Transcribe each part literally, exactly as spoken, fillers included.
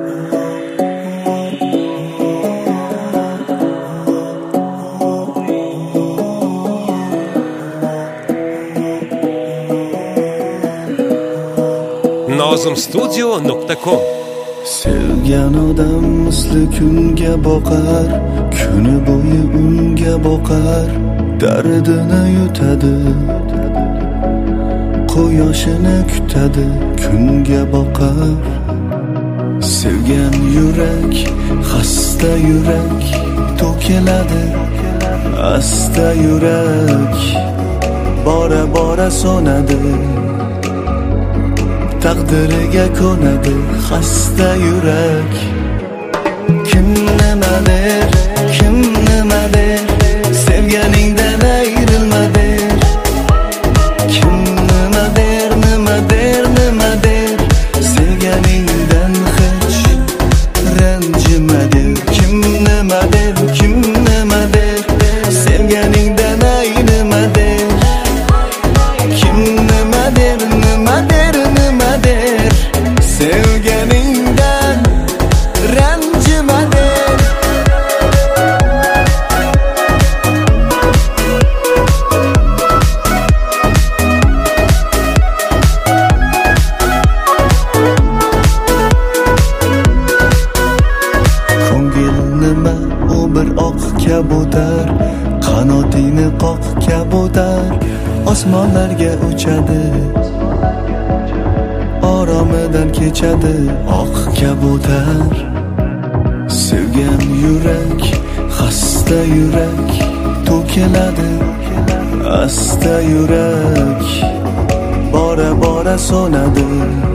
nozim studio nuqta com. Sevgan odam misli kunga boqar, kuni bo'yi unga boqar, dardini yutadi, quyoshini kutadi, kunga boqar. Sevgan yurak, xasta yurak, to'kiladi, asta yurak, bora bora so'nadi, taqdiriga ko'nadi, xasta yurak. Kim nima der, kim nima der, sevganingdan ayrilma der. Kim nima der, nima der, nima der, sevganingdan hech ranjima der. Kim nima der, kim nima der, sevganingdan ayrilma der. Kim nima der, nima der, nima der, sevganingdan ranjima der. Ko'ngil nima, u bir oq kabutar, qanotini qoq kabutar, osmonlarga uchadi, oromidan kechadi, oq kabutar. Sevgan yurak, xasta yurak, to'kiladi, asta yurak, bora bora so'nadi,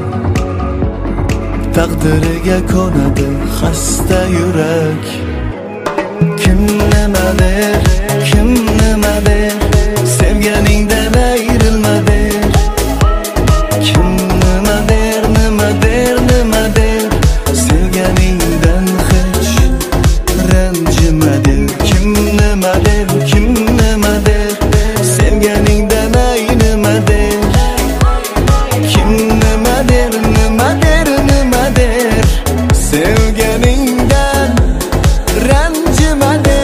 taqdiriga ko'nadi, xasta yurak. Kim nima der, kim nima der, sevganingdan ayrilma der. Kim nima der, nima der, nima der, sevganingdan hech ranjima der. Kim nima der, kim nima der, sevganingdan ayrilma der. Kim nima der, nima der, nima der, sevganingdan ranjima der.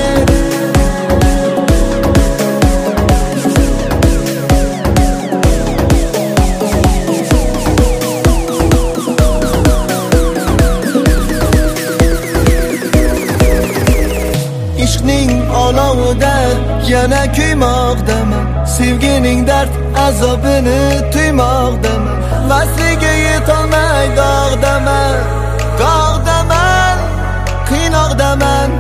Ishqning olovida yana kuymoqdaman, sevgining dard azobini tuymoqdaman, vasliga yetolmay dog'daman, dog'daman, qiynoqdaman.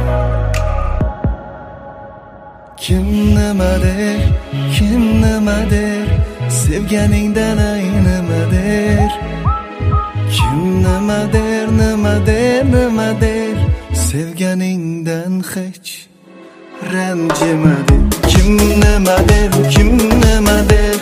Kim nima der, kim nima der, sevganingdan aynima der. Kim nima der, nima der, nima der, sevganingdan hech ranjima der. Kim nima der, kim nima der,